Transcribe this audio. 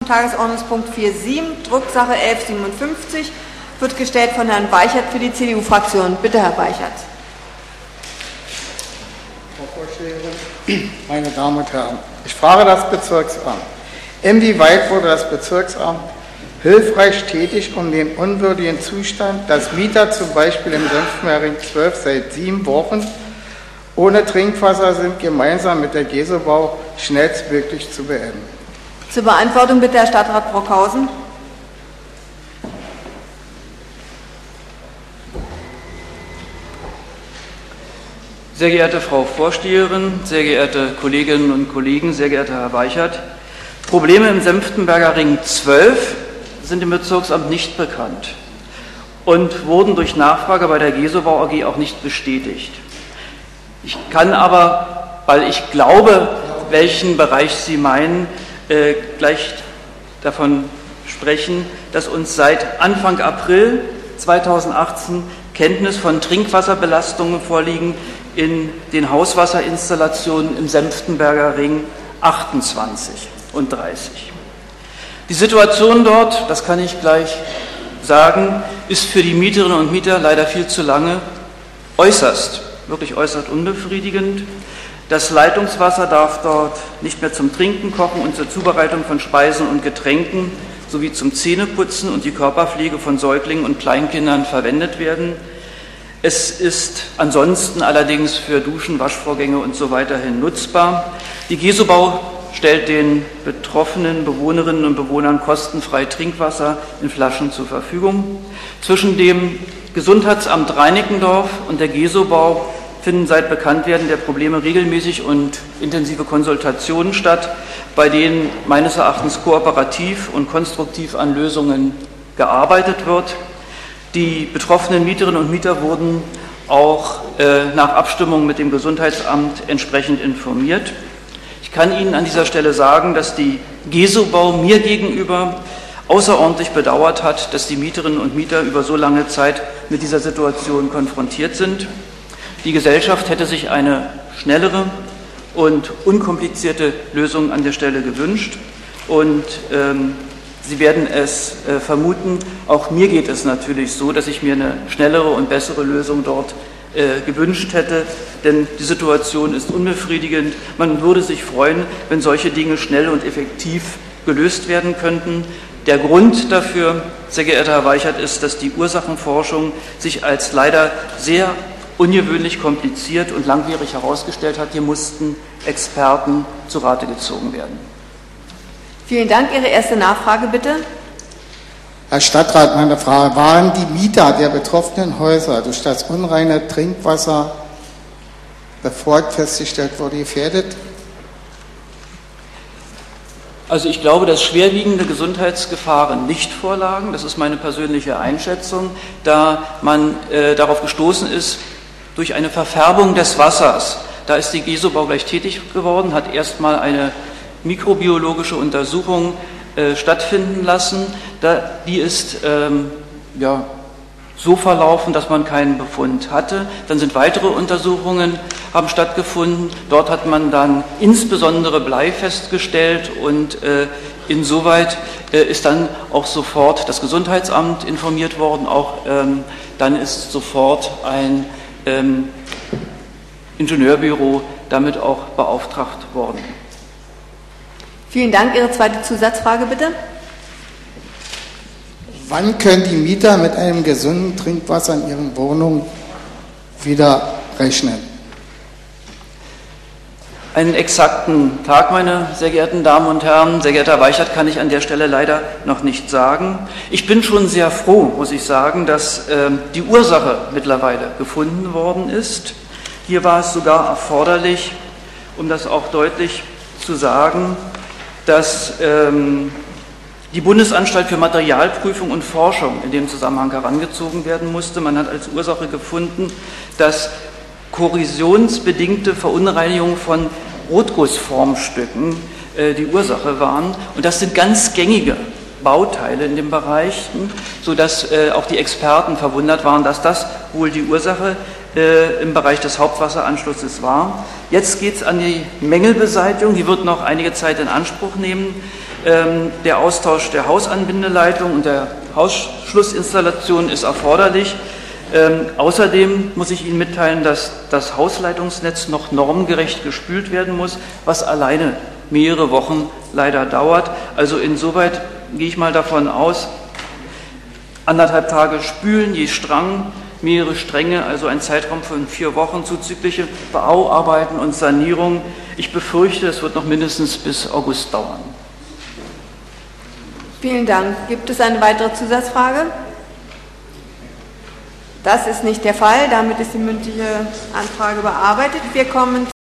Tagesordnungspunkt 4.7, Drucksache 1157, wird gestellt von Herrn Weichert für die CDU-Fraktion. Bitte, Herr Weichert. Frau Vorsteherin, meine Damen und Herren, ich frage das Bezirksamt. Inwieweit wurde das Bezirksamt hilfreich tätig, um den unwürdigen Zustand, dass Mieter zum Beispiel im Senftenberger 12 seit 7 Wochen ohne Trinkwasser sind, gemeinsam mit der Gesobau schnellstmöglich zu beenden? Zur Beantwortung bitte Herr Stadtrat Brockhausen. Sehr geehrte Frau Vorsteherin, sehr geehrte Kolleginnen und Kollegen, sehr geehrter Herr Weichert, Probleme im Senftenberger Ring 12 sind dem Bezirksamt nicht bekannt und wurden durch Nachfrage bei der Gesobau AG auch nicht bestätigt. Ich kann aber, weil ich glaube, welchen Bereich Sie meinen, gleich davon sprechen, dass uns seit Anfang April 2018 Kenntnis von Trinkwasserbelastungen vorliegen in den Hauswasserinstallationen im Senftenberger Ring 28 und 30. Die Situation dort, das kann ich gleich sagen, ist für die Mieterinnen und Mieter leider viel zu lange wirklich äußerst unbefriedigend. Das Leitungswasser darf dort nicht mehr zum Trinken, Kochen und zur Zubereitung von Speisen und Getränken sowie zum Zähneputzen und die Körperpflege von Säuglingen und Kleinkindern verwendet werden. Es ist ansonsten allerdings für Duschen, Waschvorgänge und so weiterhin nutzbar. Die Gesobau stellt den betroffenen Bewohnerinnen und Bewohnern kostenfrei Trinkwasser in Flaschen zur Verfügung. Zwischen dem Gesundheitsamt Reinickendorf und der Gesobau finden seit Bekanntwerden der Probleme regelmäßig und intensive Konsultationen statt, bei denen meines Erachtens kooperativ und konstruktiv an Lösungen gearbeitet wird. Die betroffenen Mieterinnen und Mieter wurden auch nach Abstimmung mit dem Gesundheitsamt entsprechend informiert. Ich kann Ihnen an dieser Stelle sagen, dass die Gesobau mir gegenüber außerordentlich bedauert hat, dass die Mieterinnen und Mieter über so lange Zeit mit dieser Situation konfrontiert sind. Die Gesellschaft hätte sich eine schnellere und unkomplizierte Lösung an der Stelle gewünscht und Sie werden es vermuten, auch mir geht es natürlich so, dass ich mir eine schnellere und bessere Lösung dort gewünscht hätte, denn die Situation ist unbefriedigend. Man würde sich freuen, wenn solche Dinge schnell und effektiv gelöst werden könnten. Der Grund dafür, sehr geehrter Herr Weichert, ist, dass die Ursachenforschung sich als leider sehr ungewöhnlich kompliziert und langwierig herausgestellt hat. Hier mussten Experten zu Rate gezogen werden. Vielen Dank. Ihre erste Nachfrage bitte. Herr Stadtrat, meine Frage, waren die Mieter der betroffenen Häuser durch das unreine Trinkwasser, bevor festgestellt wurde, gefährdet? Also ich glaube, dass schwerwiegende Gesundheitsgefahren nicht vorlagen. Das ist meine persönliche Einschätzung, da man darauf gestoßen ist, durch eine Verfärbung des Wassers. Da ist die Gesobau gleich tätig geworden, hat erstmal eine mikrobiologische Untersuchung stattfinden lassen. Die ist so verlaufen, dass man keinen Befund hatte. Dann sind weitere Untersuchungen haben stattgefunden. Dort hat man dann insbesondere Blei festgestellt und insoweit ist dann auch sofort das Gesundheitsamt informiert worden. Auch dann ist sofort ein Ingenieurbüro damit auch beauftragt worden. Vielen Dank. Ihre zweite Zusatzfrage bitte. Wann können die Mieter mit einem gesunden Trinkwasser in ihren Wohnungen wieder rechnen? Einen exakten Tag, meine sehr geehrten Damen und Herren, sehr geehrter Herr Weichert, kann ich an der Stelle leider noch nicht sagen. Ich bin schon sehr froh, muss ich sagen, dass die Ursache mittlerweile gefunden worden ist. Hier war es sogar erforderlich, um das auch deutlich zu sagen, dass die Bundesanstalt für Materialprüfung und Forschung in dem Zusammenhang herangezogen werden musste. Man hat als Ursache gefunden, dass korrosionsbedingte Verunreinigungen von Rotgussformstücken die Ursache waren. Und das sind ganz gängige Bauteile in dem Bereich, sodass auch die Experten verwundert waren, dass das wohl die Ursache im Bereich des Hauptwasseranschlusses war. Jetzt geht es an die Mängelbeseitigung, die wird noch einige Zeit in Anspruch nehmen. Der Austausch der Hausanbindeleitung und der Hausschlussinstallation ist erforderlich. Außerdem muss ich Ihnen mitteilen, dass das Hausleitungsnetz noch normgerecht gespült werden muss, was alleine mehrere Wochen leider dauert. Also insoweit gehe ich mal davon aus, 1,5 Tage spülen je Strang, mehrere Stränge, also ein Zeitraum von 4 Wochen, zuzügliche Bauarbeiten und Sanierung. Ich befürchte, es wird noch mindestens bis August dauern. Vielen Dank. Gibt es eine weitere Zusatzfrage? Das ist nicht der Fall. Damit ist die mündliche Anfrage bearbeitet. Wir kommen